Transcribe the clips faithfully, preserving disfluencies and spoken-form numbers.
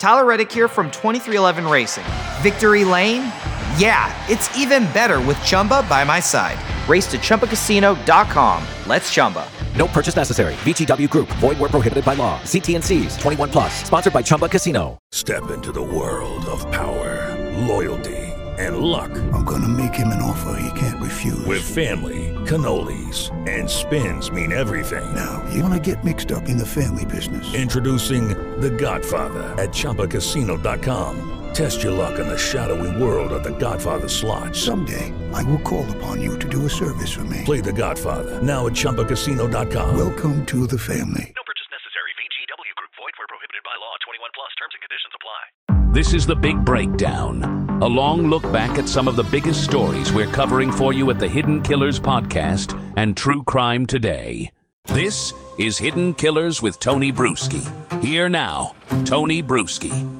Tyler Reddick here from twenty-three eleven Racing. Victory Lane? Yeah, it's even better with Chumba by my side. Race to Chumba Casino dot com. Let's Chumba. No purchase necessary. V G W Group. Void where prohibited by law. See T and C's. twenty-one plus. Sponsored by Chumba Casino. Step into the world of power, loyalty, and luck. I'm gonna make him an offer he can't refuse. With family, cannolis, and spins mean everything. Now, you wanna get mixed up in the family business. Introducing The Godfather at Chumba Casino dot com. Test your luck in the shadowy world of The Godfather slot. Someday, I will call upon you to do a service for me. Play The Godfather, now at Chumba Casino dot com. Welcome to the family. No purchase necessary. V G W Group. Void where prohibited by law. twenty-one plus. Terms and conditions apply. This is The Big Breakdown, a long look back at some of the biggest stories we're covering for you at the Hidden Killers podcast and True Crime Today. This is Hidden Killers with Tony Bruschi. Here now, Tony Bruschi.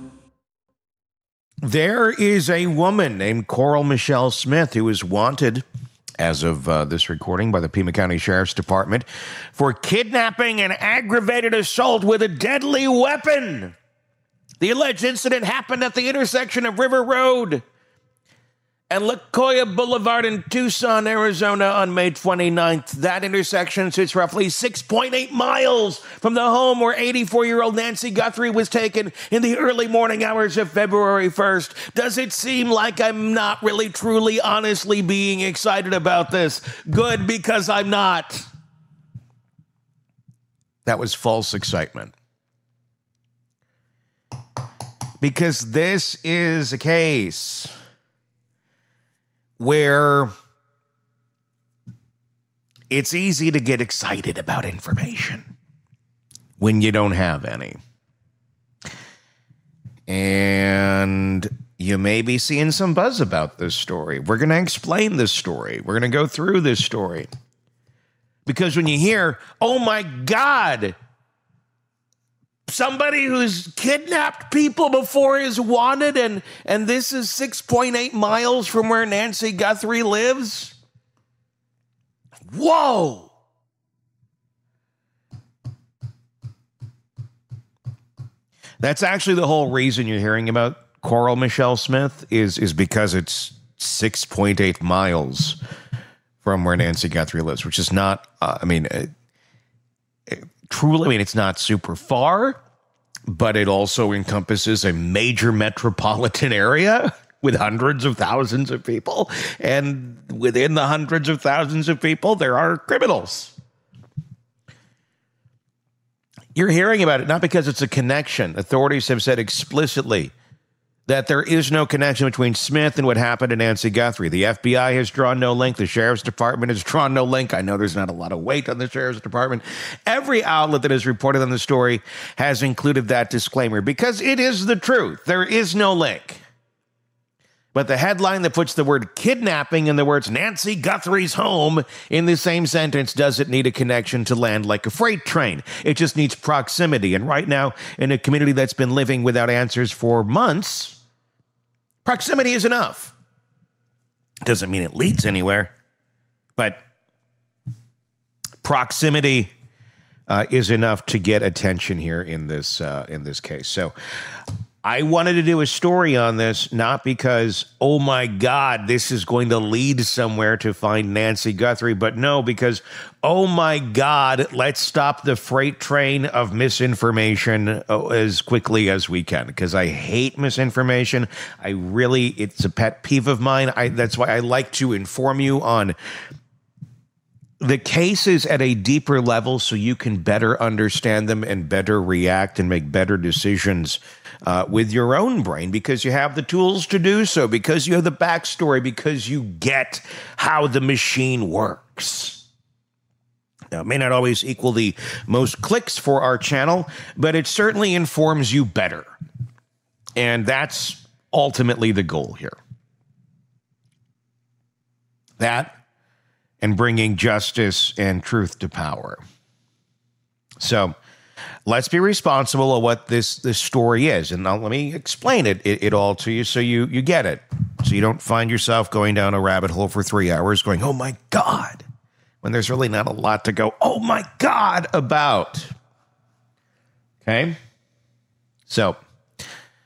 There is a woman named Coral Michelle Smith who is wanted, as of uh, this recording, by the Pima County Sheriff's Department for kidnapping and aggravated assault with a deadly weapon. The alleged incident happened at the intersection of River Road and La Jolla Boulevard in Tucson, Arizona on May twenty-ninth. That intersection sits roughly six point eight miles from the home where eighty-four-year-old Nancy Guthrie was taken in the early morning hours of February first. Does it seem like I'm not really, truly, honestly being excited about this? Good, because I'm not. That was false excitement. Because this is a case where it's easy to get excited about information when you don't have any. And you may be seeing some buzz about this story. We're going to explain this story. We're going to go through this story. Because when you hear, oh my God, somebody who's kidnapped people before is wanted, and, and this is six point eight miles from where Nancy Guthrie lives. Whoa! That's actually the whole reason you're hearing about Coral Michelle Smith is, is because it's six point eight miles from where Nancy Guthrie lives, which is not, uh, I mean, uh, it, truly, I mean, it's not super far, but it also encompasses a major metropolitan area with hundreds of thousands of people. And within the hundreds of thousands of people, there are criminals. You're hearing about it not because it's a connection. Authorities have said explicitly that there is no connection between Smith and what happened to Nancy Guthrie. The F B I has drawn no link. The Sheriff's Department has drawn no link. I know there's not a lot of weight on the Sheriff's Department. Every outlet that has reported on the story has included that disclaimer because it is the truth. There is no link. But the headline that puts the word kidnapping and the words Nancy Guthrie's home in the same sentence doesn't need a connection to land like a freight train. It just needs proximity. And right now, in a community that's been living without answers for months, proximity is enough. Doesn't mean it leads anywhere, but proximity uh, is enough to get attention here in this uh, in this case. So I wanted to do a story on this, not because, oh my God, this is going to lead somewhere to find Nancy Guthrie, but no, because, oh my God, let's stop the freight train of misinformation as quickly as we can, because I hate misinformation. I really, it's a pet peeve of mine. I, that's why I like to inform you on the cases at a deeper level so you can better understand them and better react and make better decisions Uh, with your own brain, because you have the tools to do so, because you have the backstory, because you get how the machine works. Now, it may not always equal the most clicks for our channel, but it certainly informs you better. And that's ultimately the goal here. That and bringing justice and truth to power. So let's be responsible of what this, this story is. And now let me explain it, it, it all to you so you, you get it. So you don't find yourself going down a rabbit hole for three hours going, oh my God, when there's really not a lot to go, oh my God, about. Okay? So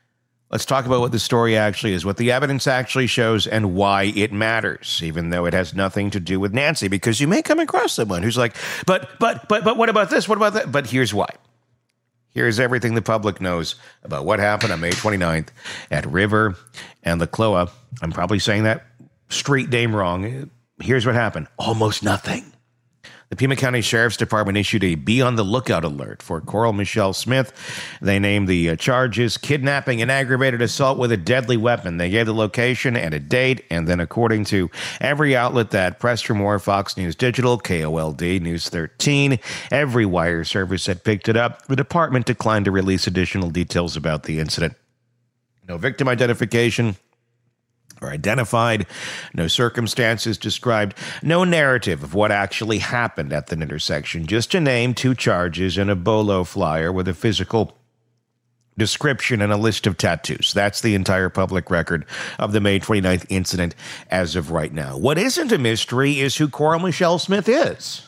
Let's talk about what the story actually is, what the evidence actually shows, and why it matters, even though it has nothing to do with Nancy, because you may come across someone who's like, but, but, but, but what about this? What about that? But here's why. Here's everything the public knows about what happened on May twenty-ninth at River and La Cloa. I'm probably saying that street name wrong. Here's what happened. Almost nothing. The Pima County Sheriff's Department issued a be on the lookout alert for Coral Michelle Smith. They named the uh, charges kidnapping and aggravated assault with a deadly weapon. They gave the location and a date, and then according to every outlet that pressed for more, Fox News Digital, K O L D, News thirteen, every wire service that picked it up, the department declined to release additional details about the incident. No victim identification or identified, no circumstances described, no narrative of what actually happened at the intersection, just a name, two charges, and a bolo flyer with a physical description and a list of tattoos. That's the entire public record of the May twenty-ninth incident as of right now. What isn't a mystery is who Coral Michelle Smith is.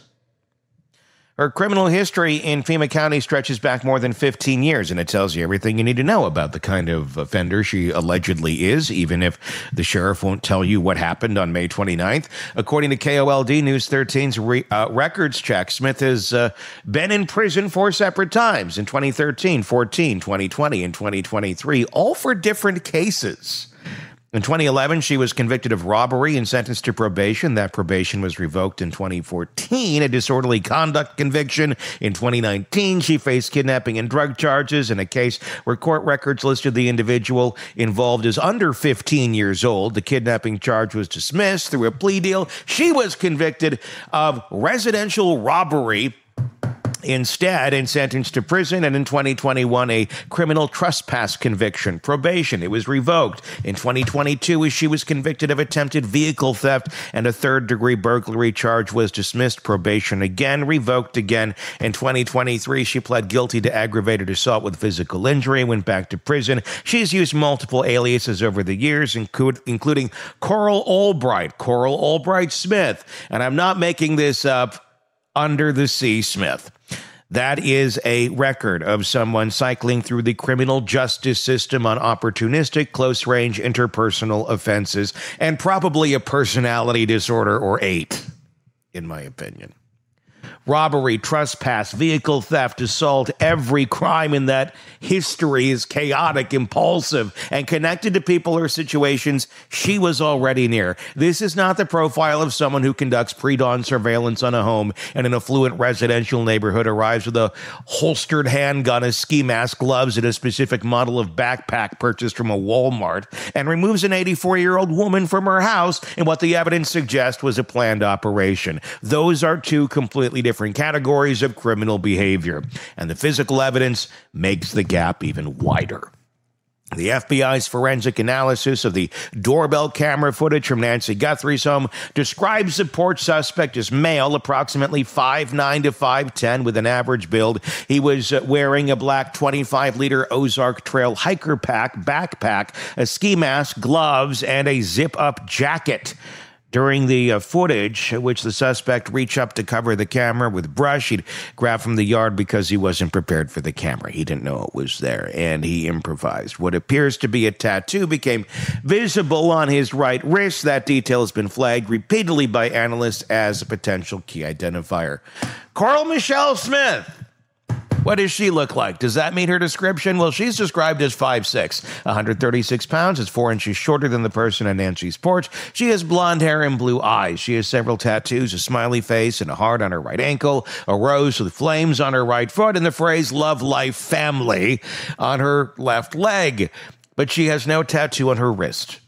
Her criminal history in Pima County stretches back more than fifteen years, and it tells you everything you need to know about the kind of offender she allegedly is, even if the sheriff won't tell you what happened on May twenty-ninth. According to K O L D News thirteen's re, uh, records check, Smith has uh, been in prison four separate times in twenty thirteen, fourteen, twenty twenty, and twenty twenty-three, all for different cases. In twenty eleven, she was convicted of robbery and sentenced to probation. That probation was revoked in twenty fourteen. A disorderly conduct conviction. In twenty nineteen, she faced kidnapping and drug charges in a case where court records listed the individual involved as under fifteen years old. The kidnapping charge was dismissed through a plea deal. She was convicted of residential robbery instead and sentenced to prison, and in twenty twenty-one, a criminal trespass conviction. Probation, it was revoked. In twenty twenty-two, as she was convicted of attempted vehicle theft and a third-degree burglary charge was dismissed. Probation again, revoked again. In twenty twenty-three, she pled guilty to aggravated assault with physical injury, went back to prison. She's used multiple aliases over the years, include, including Coral Albright, Coral Albright Smith, and I'm not making this up, Under the Sea Smith. That is a record of someone cycling through the criminal justice system on opportunistic, close-range interpersonal offenses, and probably a personality disorder or eight, in my opinion. Robbery, trespass, vehicle theft, assault, every crime in that history is chaotic, impulsive, and connected to people or situations she was already near. This is not the profile of someone who conducts pre-dawn surveillance on a home in an affluent residential neighborhood, arrives with a holstered handgun, a ski mask, gloves, and a specific model of backpack purchased from a Walmart, and removes an eighty-four-year-old woman from her house in what the evidence suggests was a planned operation. Those are two completely different categories of criminal behavior, and the physical evidence makes the gap even wider. The F B I's forensic analysis of the doorbell camera footage from Nancy Guthrie's home describes the porch suspect as male, approximately five nine to five ten, with an average build. He was uh, wearing a black twenty-five liter Ozark Trail hiker pack backpack, a ski mask, gloves, and a zip-up jacket. During the uh, footage, which the suspect reached up to cover the camera with brush, he'd grab from the yard because he wasn't prepared for the camera. He didn't know it was there, and he improvised. What appears to be a tattoo became visible on his right wrist. That detail has been flagged repeatedly by analysts as a potential key identifier. Coral Michelle Smith. What does she look like? Does that meet her description? Well, she's described as five six, one hundred thirty-six pounds. Is four inches shorter than the person on Nancy's porch. She has blonde hair and blue eyes. She has several tattoos, a smiley face and a heart on her right ankle, a rose with flames on her right foot, and the phrase love, life, family on her left leg. But she has no tattoo on her wrist.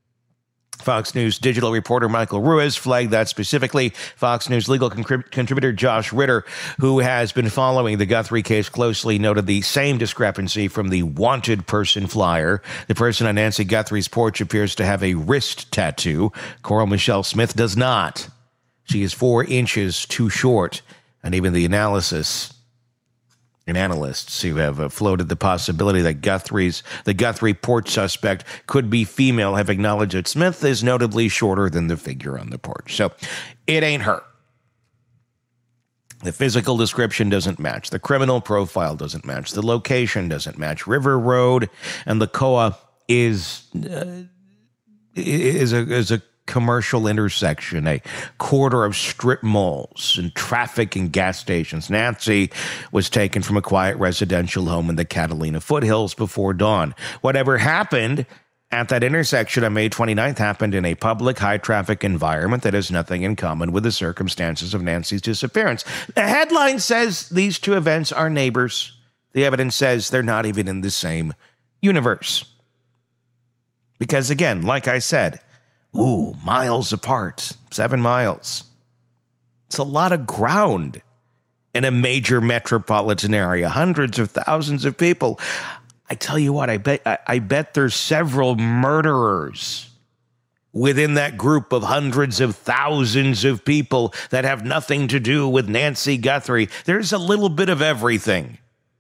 Fox News digital reporter Michael Ruiz flagged that specifically. Fox News legal con- contributor Josh Ritter, who has been following the Guthrie case closely, noted the same discrepancy from the wanted person flyer. The person on Nancy Guthrie's porch appears to have a wrist tattoo. Coral Michelle Smith does not. She is four inches too short, and even the analysis and analysts who have uh, floated the possibility that Guthrie's, the Guthrie porch suspect could be female have acknowledged that Smith is notably shorter than the figure on the porch. So it ain't her. The physical description doesn't match. The criminal profile doesn't match. The location doesn't match. River Road and Lacoa is uh, is a is a commercial intersection, a quarter of strip malls and traffic and gas stations. Nancy was taken from a quiet residential home in the Catalina foothills before dawn. Whatever happened at that intersection on May twenty-ninth happened in a public, high-traffic environment that has nothing in common with the circumstances of Nancy's disappearance. The headline says these two events are neighbors. The evidence says they're not even in the same universe. Because, again, like I said, ooh, miles apart, seven miles. It's a lot of ground in a major metropolitan area, hundreds of thousands of people. I tell you what, I bet I, I bet there's several murderers within that group of hundreds of thousands of people that have nothing to do with Nancy Guthrie. There's a little bit of everything.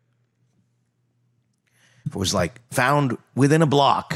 If it was like found within a block,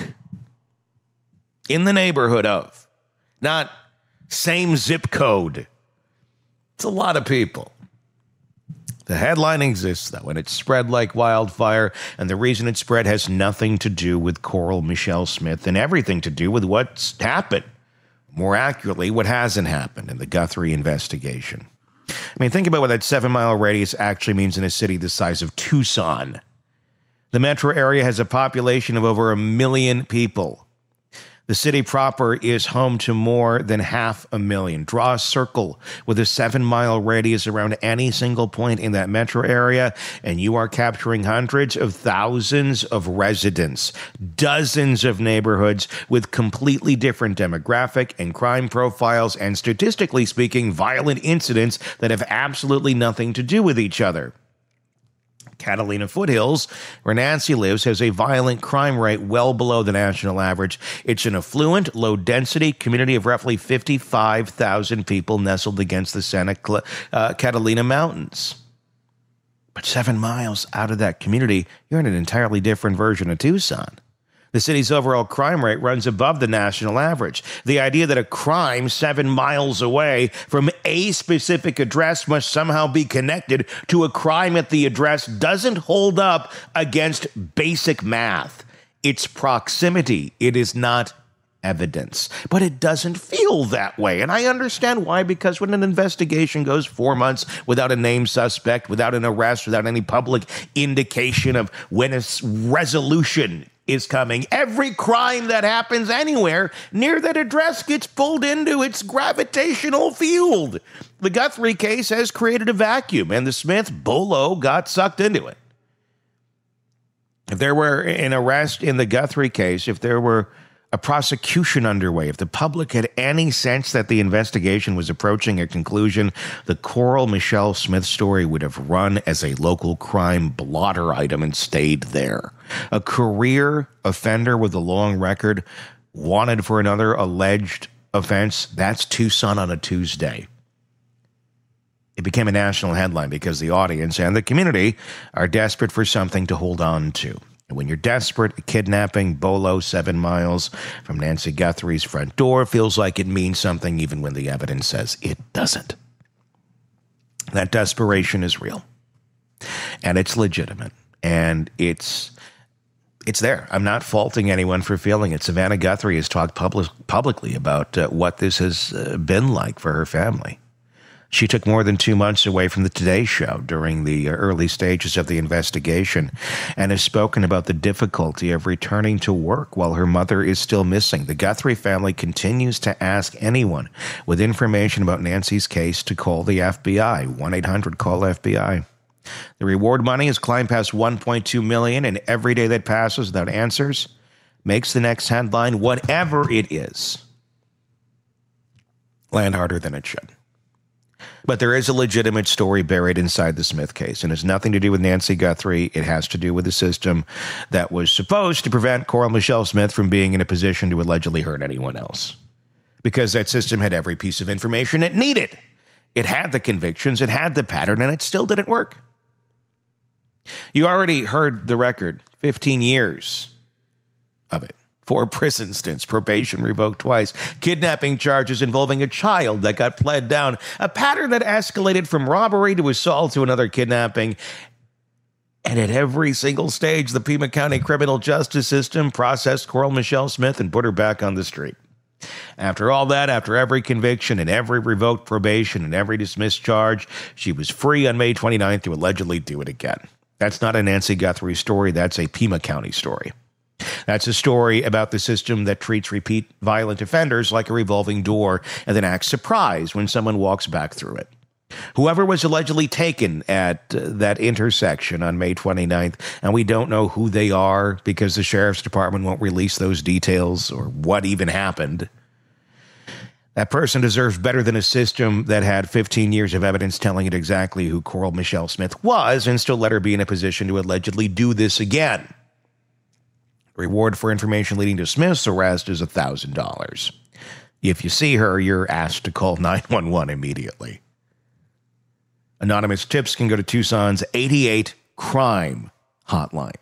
in the neighborhood of, not same zip code. It's a lot of people. The headline exists, though, and it's spread like wildfire, and the reason it spread has nothing to do with Coral Michelle Smith and everything to do with what's happened. More accurately, what hasn't happened in the Guthrie investigation. I mean, think about what that seven-mile radius actually means in a city the size of Tucson. The metro area has a population of over a million people. The city proper is home to more than half a million. Draw a circle with a seven-mile radius around any single point in that metro area, and you are capturing hundreds of thousands of residents, dozens of neighborhoods with completely different demographic and crime profiles, and statistically speaking, violent incidents that have absolutely nothing to do with each other. Catalina Foothills, where Nancy lives, has a violent crime rate well below the national average. It's an affluent, low-density community of roughly fifty-five thousand people nestled against the Santa Cla- uh, Catalina Mountains. But seven miles out of that community, you're in an entirely different version of Tucson. The city's overall crime rate runs above the national average. The idea that a crime seven miles away from a specific address must somehow be connected to a crime at the address doesn't hold up against basic math. It's proximity. It is not evidence. But it doesn't feel that way. And I understand why, because when an investigation goes four months without a named suspect, without an arrest, without any public indication of when a resolution is coming, every crime that happens anywhere near that address gets pulled into its gravitational field. The Guthrie case has created a vacuum, and the Smith bolo got sucked into it. If there were an arrest in the Guthrie case, if there were a prosecution underway, if the public had any sense that the investigation was approaching a conclusion, the Coral Michelle Smith story would have run as a local crime blotter item and stayed there. A career offender with a long record, wanted for another alleged offense, that's Tucson on a Tuesday. It became a national headline because the audience and the community are desperate for something to hold on to. And when you're desperate, a kidnapping bolo seven miles from Nancy Guthrie's front door feels like it means something even when the evidence says it doesn't. That desperation is real. And it's legitimate. And it's it's there. I'm not faulting anyone for feeling it. Savannah Guthrie has talked public, publicly about uh, what this has uh, been like for her family. She took more than two months away from the Today Show during the early stages of the investigation and has spoken about the difficulty of returning to work while her mother is still missing. The Guthrie family continues to ask anyone with information about Nancy's case to call the F B I, one eight hundred call F B I. The reward money has climbed past one point two million dollars, and every day that passes without answers makes the next headline, whatever it is, land harder than it should. But there is a legitimate story buried inside the Smith case, and it's nothing to do with Nancy Guthrie. It has to do with the system that was supposed to prevent Coral Michelle Smith from being in a position to allegedly hurt anyone else. Because that system had every piece of information it needed. It had the convictions, it had the pattern, and it still didn't work. You already heard the record, fifteen years of it. Four prison stints, probation revoked twice, kidnapping charges involving a child that got pled down, a pattern that escalated from robbery to assault to another kidnapping. And at every single stage, the Pima County criminal justice system processed Coral Michelle Smith and put her back on the street. After all that, after every conviction and every revoked probation and every dismissed charge, she was free on May twenty-ninth to allegedly do it again. That's not a Nancy Guthrie story. That's a Pima County story. That's a story about the system that treats repeat violent offenders like a revolving door and then acts surprised when someone walks back through it. Whoever was allegedly taken at uh, that intersection on May twenty-ninth, and we don't know who they are because the sheriff's department won't release those details or what even happened. That person deserves better than a system that had fifteen years of evidence telling it exactly who Coral Michelle Smith was and still let her be in a position to allegedly do this again. Reward for information leading to Smith's arrest is one thousand dollars. If you see her, you're asked to call nine one one immediately. Anonymous tips can go to Tucson's eighty-eight crime hotline.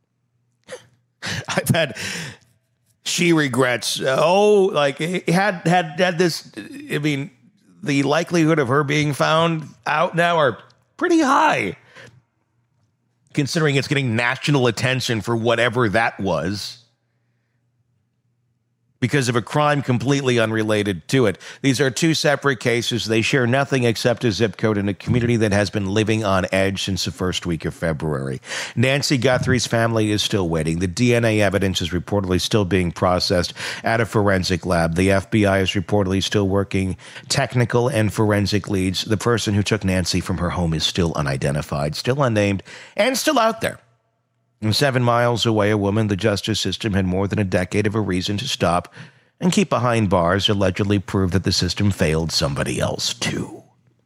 I've had, she regrets, oh, like, had, had, had this, I mean, the likelihood of her being found out now are pretty high, considering it's getting national attention for whatever that was because of a crime completely unrelated to it. These are two separate cases. They share nothing except a zip code in a community that has been living on edge since the first week of February. Nancy Guthrie's family is still waiting. The D N A evidence is reportedly still being processed at a forensic lab. The F B I is reportedly still working technical and forensic leads. The person who took Nancy from her home is still unidentified, still unnamed, and still out there. And seven miles away, a woman the justice system had more than a decade of a reason to stop and keep behind bars allegedly proved that the system failed somebody else, too.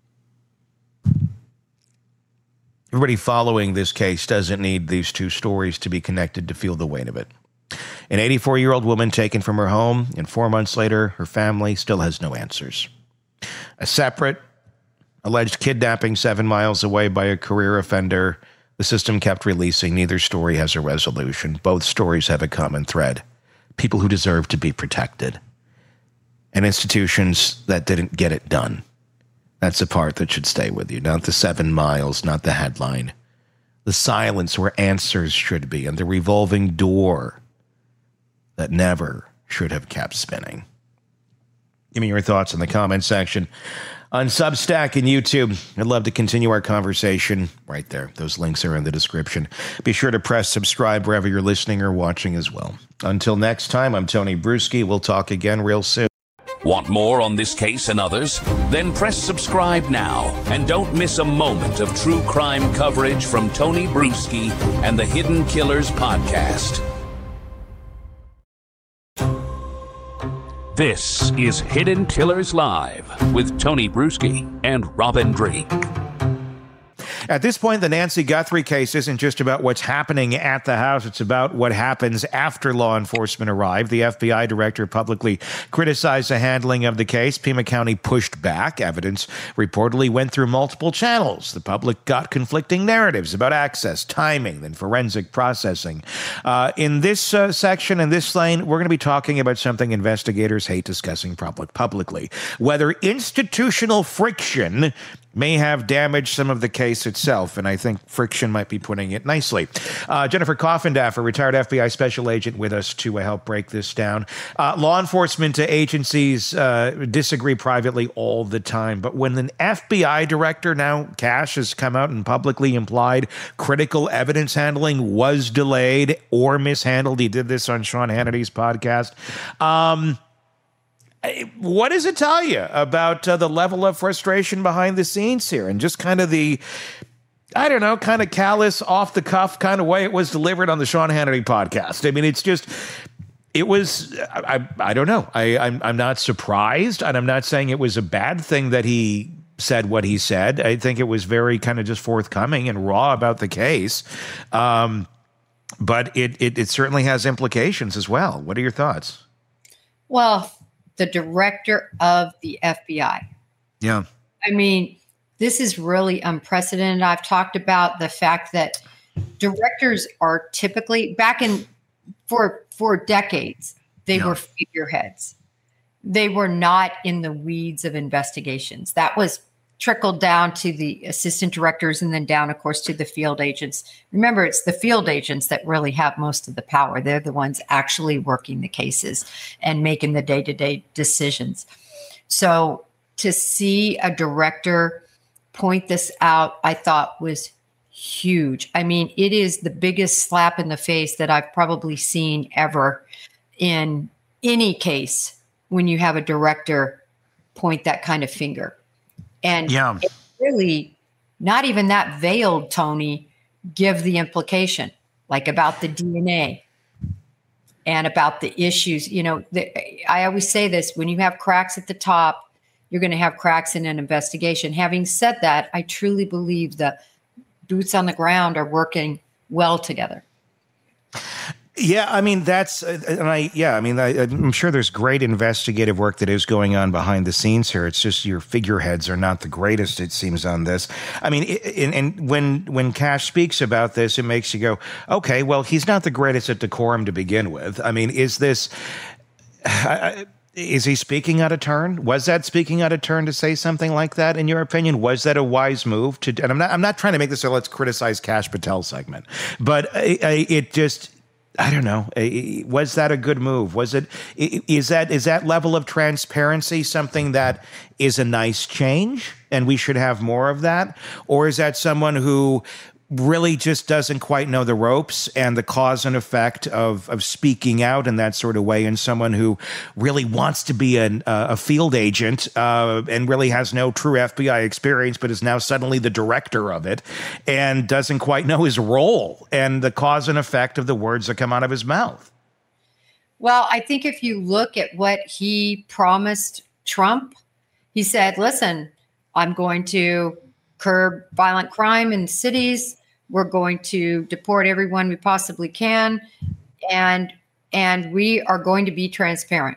Everybody following this case doesn't need these two stories to be connected to feel the weight of it. An eighty-four-year-old woman taken from her home, and four months later, her family still has no answers. A separate alleged kidnapping seven miles away by a career offender. The system kept releasing. Neither story has a resolution. Both stories have a common thread. People who deserve to be protected. And institutions that didn't get it done. That's the part that should stay with you. Not the seven miles, not the headline. The silence where answers should be, and the revolving door that never should have kept spinning. Give me your thoughts in the comment section. On Substack and YouTube, I'd love to continue our conversation right there. Those links are in the description. Be sure to press subscribe wherever you're listening or watching as well. Until next time, I'm Tony Bruschi. We'll talk again real soon. Want more on this case and others? Then press subscribe now and don't miss a moment of true crime coverage from Tony Bruschi and the Hidden Killers podcast. This is Hidden Killers Live with Tony Bruschi and Robin Drake. At this point, the Nancy Guthrie case isn't just about what's happening at the house. It's about what happens after law enforcement arrive. The F B I director publicly criticized the handling of the case. Pima County pushed back. Evidence reportedly went through multiple channels. The public got conflicting narratives about access, timing, then forensic processing. Uh, in this uh, section, in this lane, we're going to be talking about something investigators hate discussing public publicly. Whether institutional friction may have damaged some of the case itself, and I think friction might be putting it nicely. Uh, Jennifer Coffindaffer, retired F B I special agent, with us to uh, help break this down. Uh, law enforcement agencies uh, disagree privately all the time, but when an F B I director, now Cash, has come out and publicly implied critical evidence handling was delayed or mishandled, he did this on Sean Hannity's podcast, um... what does it tell you about uh, the level of frustration behind the scenes here and just kind of the, I don't know, kind of callous, off-the-cuff kind of way it was delivered on the Sean Hannity podcast? I mean, it's just, it was, I, I, I don't know. I, I'm, I'm not surprised, and I'm not saying it was a bad thing that he said what he said. I think it was very kind of just forthcoming and raw about the case. Um, but it, it, it certainly has implications as well. What are your thoughts? Well, the director of the F B I. Yeah. I mean, this is really unprecedented. I've talked about the fact that directors are typically, back in for for decades, they Yeah. were figureheads. They were not in the weeds of investigations. That was trickled down to the assistant directors and then down, of course, to the field agents. Remember, it's the field agents that really have most of the power. They're the ones actually working the cases and making the day-to-day decisions. So to see a director point this out, I thought was huge. I mean, it is the biggest slap in the face that I've probably seen ever in any case when you have a director point that kind of finger. And Yeah. it's really not even that veiled, Tony, give the implication, like about the D N A and about the issues. You know, the, I always say this, when you have cracks at the top, you're going to have cracks in an investigation. Having said that, I truly believe the boots on the ground are working well together. Yeah, I mean, that's, uh, and I, yeah, I mean, I, I'm sure there's great investigative work that is going on behind the scenes here. It's just your figureheads are not the greatest, it seems, on this. I mean, it, and, and when when Kash speaks about this, it makes you go, okay, well, he's not the greatest at decorum to begin with. I mean, is this, I, is he speaking out of turn? Was that speaking out of turn to say something like that, in your opinion? Was that a wise move to, and I'm not, I'm not trying to make this a let's criticize Kash Patel segment, but I, I, it just, I don't know. Was that a good move? Was it, is that, is that level of transparency something that is a nice change and we should have more of that? Or is that someone who really just doesn't quite know the ropes and the cause and effect of, of speaking out in that sort of way, and someone who really wants to be an, uh, a field agent uh, and really has no true F B I experience, but is now suddenly the director of it and doesn't quite know his role and the cause and effect of the words that come out of his mouth? Well, I think if you look at what he promised Trump, he said, listen, I'm going to curb violent crime in cities. We're going to deport everyone we possibly can. And, and we are going to be transparent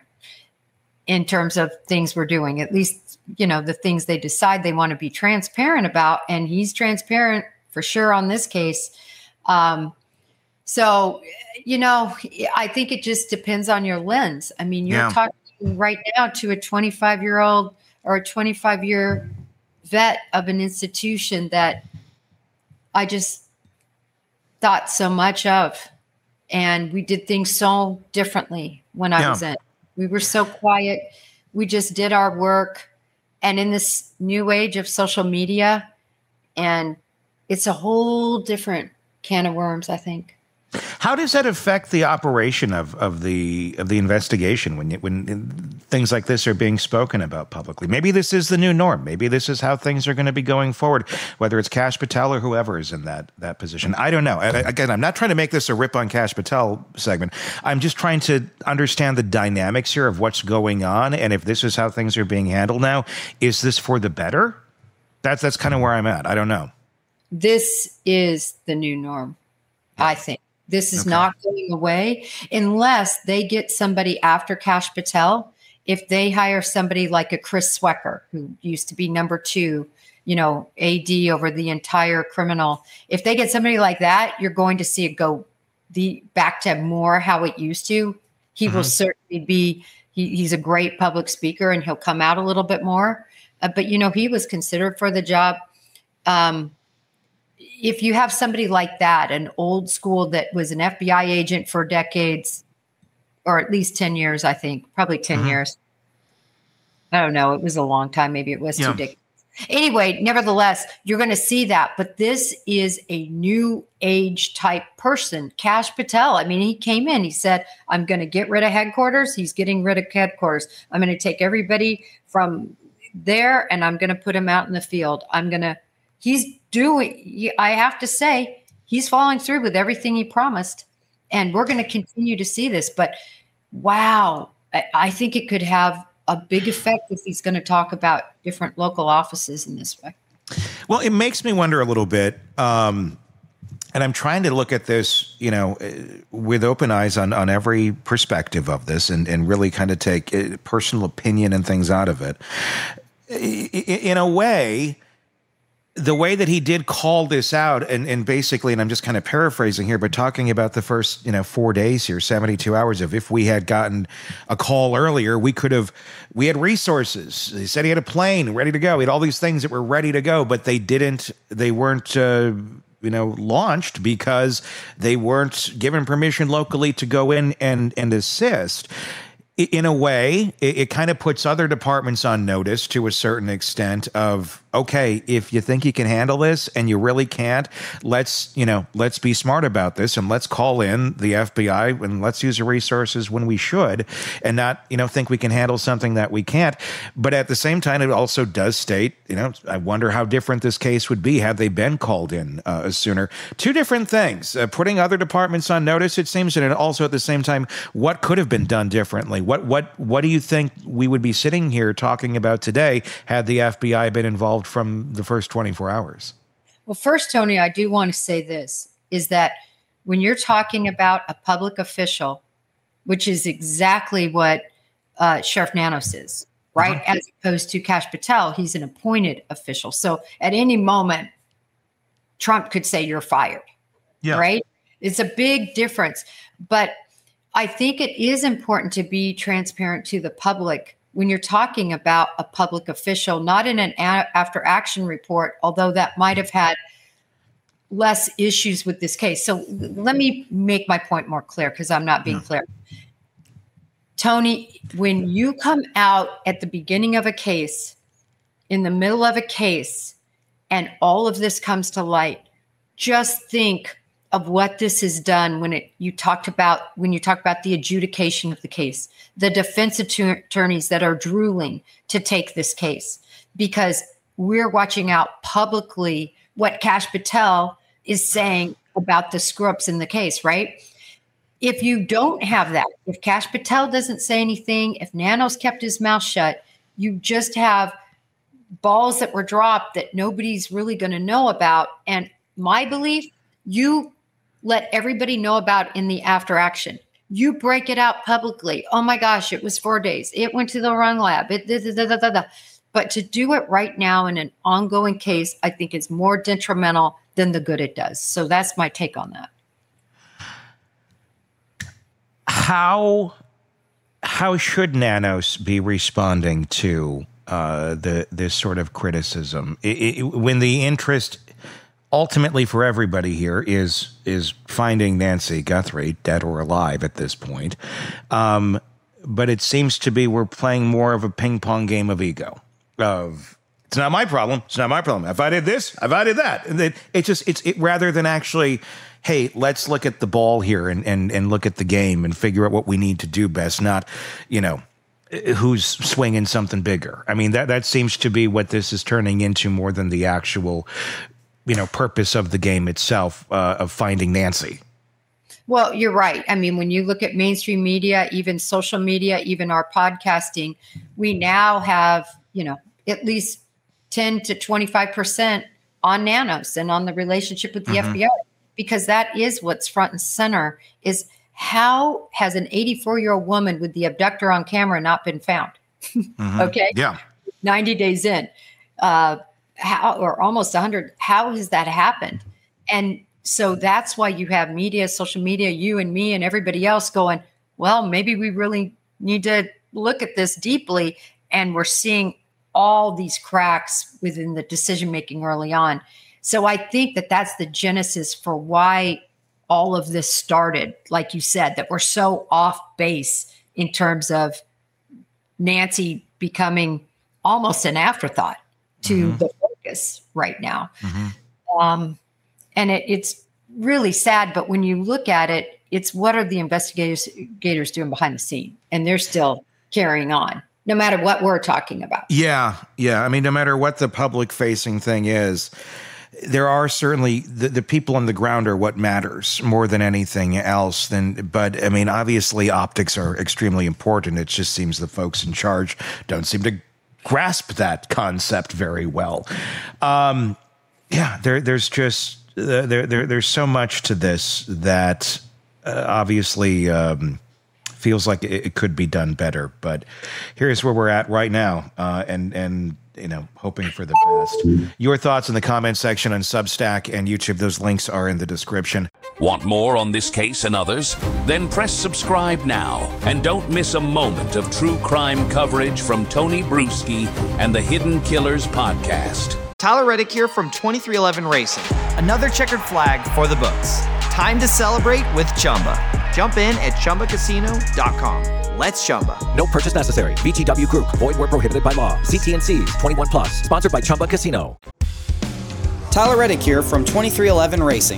in terms of things we're doing, at least, you know, the things they decide they want to be transparent about. And he's transparent for sure on this case. Um, so, you know, I think it just depends on your lens. I mean, you're Yeah. talking right now to a twenty-five year old or a twenty-five year vet of an institution that I just thought so much of. And we did things so differently when I Yeah. was in. We were so quiet. We just did our work. And in this new age of social media, and it's a whole different can of worms, I think. How does that affect the operation of, of the of the investigation when you, when things like this are being spoken about publicly? Maybe this is the new norm. Maybe this is how things are going to be going forward, whether it's Kash Patel or whoever is in that that position. I don't know. I, again, I'm not trying to make this a rip on Kash Patel segment. I'm just trying to understand the dynamics here of what's going on, and if this is how things are being handled now, is this for the better? That's that's kind of where I'm at. I don't know. This is the new norm, I think. This is Okay. not going away unless they get somebody after Kash Patel. If they hire somebody like a Chris Swecker, who used to be number two, you know, A D over the entire criminal. If they get somebody like that, you're going to see it go the back to more how it used to. He will certainly be, he, he's a great public speaker and he'll come out a little bit more. Uh, but, you know, he was considered for the job. Um, If you have somebody like that, an old school that was an F B I agent for decades, or at least ten years, I think, probably ten Mhm. years. I don't know. It was a long time. Maybe it was Yeah. two decades. Anyway, nevertheless, you're going to see that. But this is a new age type person, Kash Patel. I mean, he came in, he said, I'm going to get rid of headquarters. He's getting rid of headquarters. I'm going to take everybody from there and I'm going to put him out in the field. I'm going to, he's doing, I have to say, he's following through with everything he promised. And we're going to continue to see this. But wow, I, I think it could have a big effect if he's going to talk about different local offices in this way. Well, it makes me wonder a little bit. Um, and I'm trying to look at this, you know, uh, with open eyes on, on every perspective of this and, and really kind of take uh, personal opinion and things out of it. I- In a way, the way that he did call this out, and, and basically, and I'm just kind of paraphrasing here, but talking about the first, you know, four days here, seventy-two hours of if we had gotten a call earlier, we could have, we had resources. He said he had a plane ready to go. He had all these things that were ready to go, but they didn't, they weren't, uh, you know, launched because they weren't given permission locally to go in and, and assist. In a way, it, it kind of puts other departments on notice to a certain extent of, okay, if you think you can handle this and you really can't, let's, you know, let's be smart about this and let's call in the F B I and let's use the resources when we should and not, you know, think we can handle something that we can't. But at the same time, it also does state, you know, I wonder how different this case would be had they been called in uh, sooner. Two different things, uh, putting other departments on notice, it seems, and also at the same time, what could have been done differently? What, what, what do you think we would be sitting here talking about today had the F B I been involved from the first twenty-four hours? Well, first, Tony, I do want to say this, is that when you're talking about a public official, which is exactly what uh, Sheriff Nanos is, right? Uh-huh. As opposed to Kash Patel, he's an appointed official. So at any moment, Trump could say you're fired, yeah. Right? It's a big difference. But I think it is important to be transparent to the public when you're talking about a public official, not in an a- after action report, although that might have had less issues with this case. So let me make my point more clear because I'm not being yeah. clear. Tony, when you come out at the beginning of a case, in the middle of a case, and all of this comes to light, just think of what this has done when it you talked about when you talk about the adjudication of the case, the defense attorneys that are drooling to take this case, because we're watching out publicly what Kash Patel is saying about the screw-ups in the case, right? If you don't have that, if Kash Patel doesn't say anything, if Nanos kept his mouth shut, you just have balls that were dropped that nobody's really going to know about. And my belief, you let everybody know about in the after action. You break it out publicly. Oh my gosh, it was four days. It went to the wrong lab. It, da, da, da, da, da. But to do it right now in an ongoing case, I think is more detrimental than the good it does. So that's my take on that. How how should Nanos be responding to uh, the this sort of criticism it, it, when the interest ultimately for everybody here is is finding Nancy Guthrie, dead or alive at this point. Um, but it seems to be we're playing more of a ping pong game of ego. Of it's not my problem. It's not my problem. If I did this, if I did that, and it, it just it's it rather than actually, hey, let's look at the ball here and and and look at the game and figure out what we need to do best. Not, you know, who's swinging something bigger. I mean, that that seems to be what this is turning into more than the actual, you know, purpose of the game itself, uh, of finding Nancy. Well, you're right. I mean, when you look at mainstream media, even social media, even our podcasting, we now have, you know, at least ten to twenty-five percent on Nanos and on the relationship with the mm-hmm. F B I, because that is what's front and center is how has an eighty-four-year-old woman with the abductor on camera not been found? Mm-hmm. Okay. Yeah. ninety days in. Uh, How or almost one hundred, how has that happened? And so that's why you have media, social media, you and me and everybody else going, well, maybe we really need to look at this deeply. And we're seeing all these cracks within the decision making early on. So I think that that's the genesis for why all of this started, like you said, that we're so off base in terms of Nancy becoming almost an afterthought to mm-hmm. the focus right now. Mm-hmm. Um, and it, it's really sad, but when you look at it, it's what are the investigators investigators doing behind the scene? And they're still carrying on, no matter what we're talking about. Yeah, yeah. I mean, no matter what the public-facing thing is, there are certainly the, the people on the ground are what matters more than anything else. Then, but I mean, obviously, optics are extremely important. It just seems the folks in charge don't seem to grasp that concept very well. Um, yeah, there, there's just uh, there, there, there's so much to this that uh, obviously um, feels like it, it could be done better. But here's where we're at right now, uh, and and you know, hoping for the best. Your thoughts in the comment section on Substack and YouTube. Those links are in the description. Want more on this case and others? Then press subscribe now and don't miss a moment of true crime coverage from Tony Bruschi and the Hidden Killers podcast. Tyler Reddick here from twenty-three eleven Racing. Another checkered flag for the books. Time to celebrate with Chumba. Jump in at Chumba Casino dot com. Let's Chumba. No purchase necessary. V G W Group. Void where prohibited by law. See T N Cs. twenty-one plus. Sponsored by Chumba Casino. Tyler Reddick here from twenty-three eleven Racing.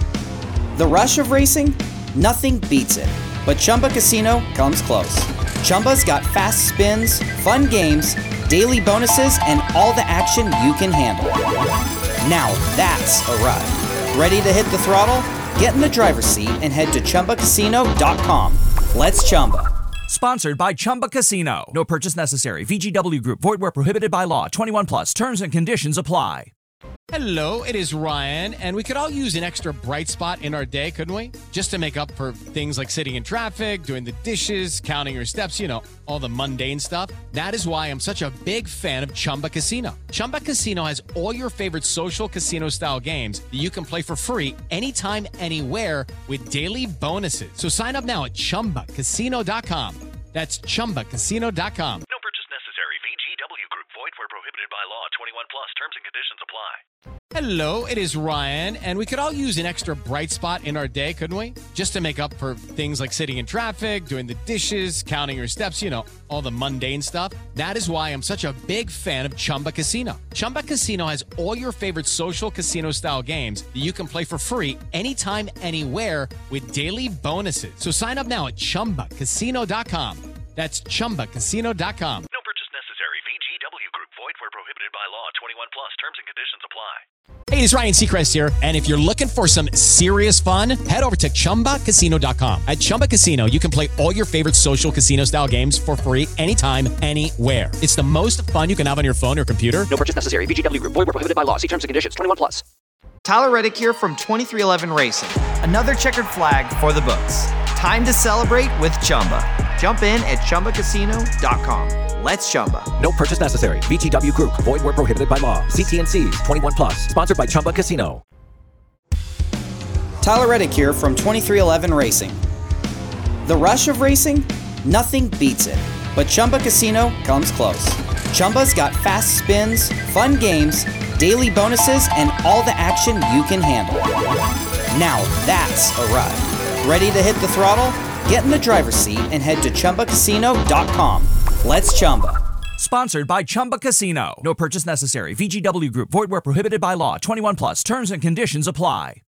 The rush of racing? Nothing beats it. But Chumba Casino comes close. Chumba's got fast spins, fun games, daily bonuses, and all the action you can handle. Now that's a ride. Ready to hit the throttle? Get in the driver's seat and head to Chumba Casino dot com. Let's Chumba. Sponsored by Chumba Casino. No purchase necessary. V G W Group. Void where prohibited by law. twenty-one plus. Terms and conditions apply. Hello, it is Ryan, and we could all use an extra bright spot in our day, couldn't we? Just to make up for things like sitting in traffic, doing the dishes, counting your steps, you know, all the mundane stuff. That is why I'm such a big fan of Chumba Casino. Chumba Casino has all your favorite social casino-style games that you can play for free anytime, anywhere with daily bonuses. So sign up now at Chumba Casino dot com. That's Chumba Casino dot com. No purchase necessary. V G W Group. Void where prohibited by law. twenty-one plus. Terms and conditions apply. Hello, it is Ryan, and we could all use an extra bright spot in our day, couldn't we? Just to make up for things like sitting in traffic, doing the dishes, counting your steps, you know, all the mundane stuff. That is why I'm such a big fan of Chumba Casino. Chumba Casino has all your favorite social casino-style games that you can play for free anytime, anywhere with daily bonuses. So sign up now at Chumba Casino dot com. That's Chumba Casino dot com. No purchase necessary. V G W Group. Void where prohibited by law. twenty-one plus. Terms and conditions apply. Hey, it's Ryan Seacrest here, and if you're looking for some serious fun, head over to Chumba Casino dot com. At Chumba Casino, you can play all your favorite social casino-style games for free anytime, anywhere. It's the most fun you can have on your phone or computer. No purchase necessary. V G W Group. Void where prohibited by law. See terms and conditions. twenty-one plus. Tyler Reddick here from twenty-three eleven Racing. Another checkered flag for the books. Time to celebrate with Chumba. Jump in at Chumba Casino dot com. Let's Chumba. No purchase necessary. V G W Group. Void where prohibited by law. See T N Cs. twenty-one plus. Sponsored by Chumba Casino. Tyler Reddick here from twenty-three eleven Racing. The rush of racing? Nothing beats it. But Chumba Casino comes close. Chumba's got fast spins, fun games, daily bonuses, and all the action you can handle. Now that's a ride. Ready to hit the throttle? Get in the driver's seat and head to Chumba Casino dot com. Let's Chumba. Sponsored by Chumba Casino. No purchase necessary. V G W Group. Void where prohibited by law. twenty-one plus. Terms and conditions apply.